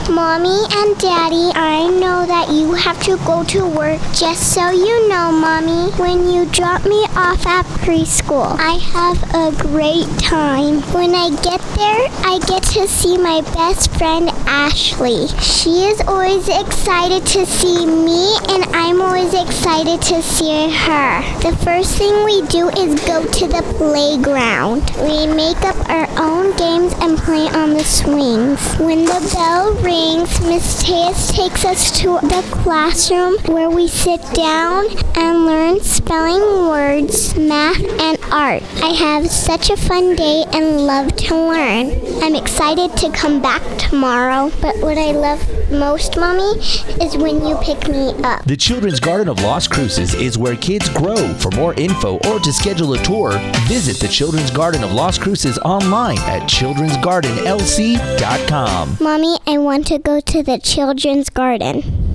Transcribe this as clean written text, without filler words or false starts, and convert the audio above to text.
Mommy and Daddy, I know that you have to go to work. Just so you know, Mommy, when you drop me off at preschool, I have a great time. When I get there, I get to see my best friend, Ashley. She is always excited to see me, and I'm always excited to see her. The first thing we do is go to the playground. We make up our own games and play on the swings. When the bell rings, Miss Teas takes us to the classroom where we sit down and learn spelling words, math, and art. I have such a fun day and love to learn. I'm excited to come back tomorrow, but what I love most, Mommy, is when you pick me up. The Children's Garden of Las Cruces is where kids grow. For more info or to schedule a tour, visit the Children's Garden of Las Cruces online at childrensgardenlc.com. Mommy, I want to go to the Children's Garden.